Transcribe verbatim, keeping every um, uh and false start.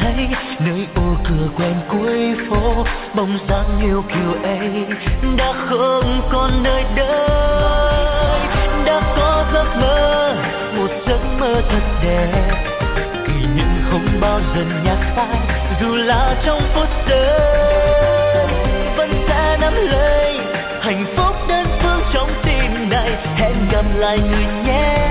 thấy nơi ô cửa quen cuối phố, bóng dáng yêu kiều ấy đã không còn nơi đây. Đã có giấc mơ, một giấc mơ thật đẹp, kỷ niệm không bao giờ nhạt phai, dù là trong phút giây vẫn sẽ nắm lấy hạnh phúc đơn phương trong tim này. Hẹn gặp lại người nhé.